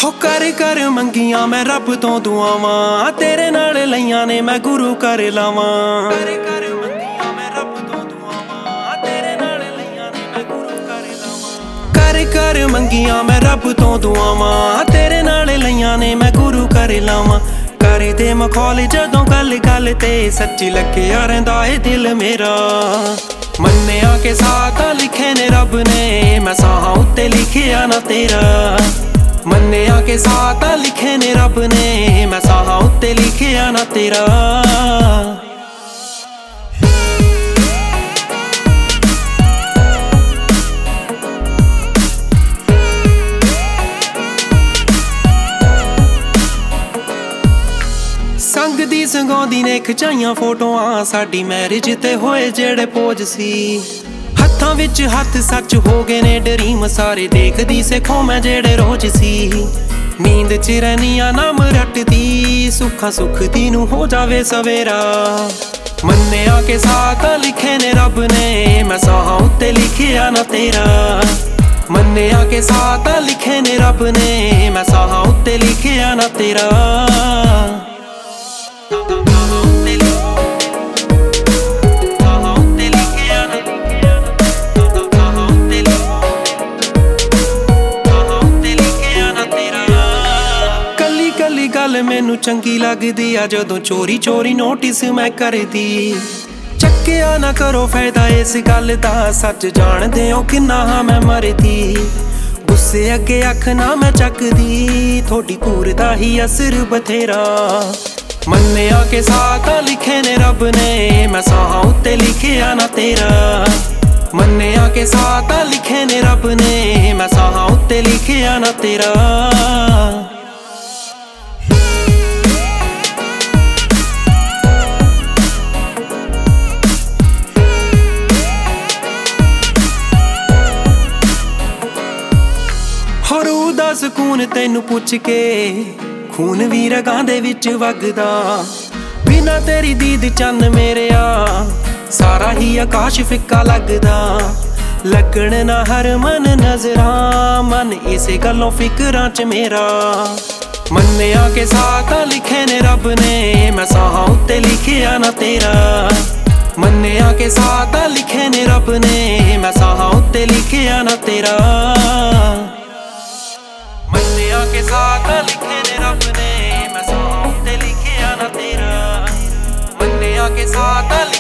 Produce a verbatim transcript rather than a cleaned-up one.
हो कर कर मंगियां मैं रब तो दुआवां तेरे नाल लईयां ने मैं गुरु कर लावां। कर कर मंगियां मैं रब तो दुआवां तेरे नाल लईयां ने मैं गुरु कर लावां। कर कर मंगियां मैं रब तो दुआवां तेरे नाल लईयां ने मैं गुरु कर लावां। कर दे मखौल जदों गल गल ते सच्ची लग्गिया रहिंदा ए दिल मेरा। मन्निया के साथ लिखे ने रब ने मैं साहां उत्ते लिखिया ना तेरा। मन्निया के साथ लिखे ने रब ने मैं साहां उत्ते लिखिया ना तेरा। संग दी संगौंदी ने खिचाइयां फोटोआं साडी मैरिज ते होए जेड़े पोज सी। हत्थां विच हत्थ सच हो गए ने ड्रीम सारे देखदी सिखो मैं जेड़े रोज सी। नींद च रहनिया नाम रटदी सुखा सुख दी नू हो जावे सवेरा। मन्निया के साथ लिखे ने रब ने मैं साहां उत्ते लिखिया ना तेरा। मन्निया के साथ लिखे ने रब ने मैं साहां उत्ते लिखिया ना तेरा। गल मैनू चंगी लगदी आ जदों चोरी चोरी नोटिस मैं करदी। चक्किया ना करो फायदा इस गल दा सच जानदे हो किन्ना हां मैं मरदी। गुस्से अगे अख ना मैं चकदी थोड़ी कूर दा ही असर बथेरा। मन्निया के साथ लिखे ने रब ने मैं साहां उत्ते लिखिया ना तेरा। मन्निया के साथ लिखे ने रब ने मैं साहां उत्ते लिखिया ना तेरा। हरू दा सकून तैनू पुछ के खून भी रगां दे विच वगदा। बिना तेरी दीद चन्न मेरेया सारा ही आकाश फिक्का लगदा। लगण ना हर मन नजरां मन इसे गल्लों फिकरां च मेरा। मन्निया के साथ लिखे ने रब ने मैं साहां उत्ते लिखिया ना तेरा। मन्निया के साथ लिखे ने रब ने मैं साहां उत्ते लिखिया ना तेरा। मन्निया के साथ लिखे ने रब ने मैं साहां उत्ते लिखिया ना तेरा। मन्निया के साथ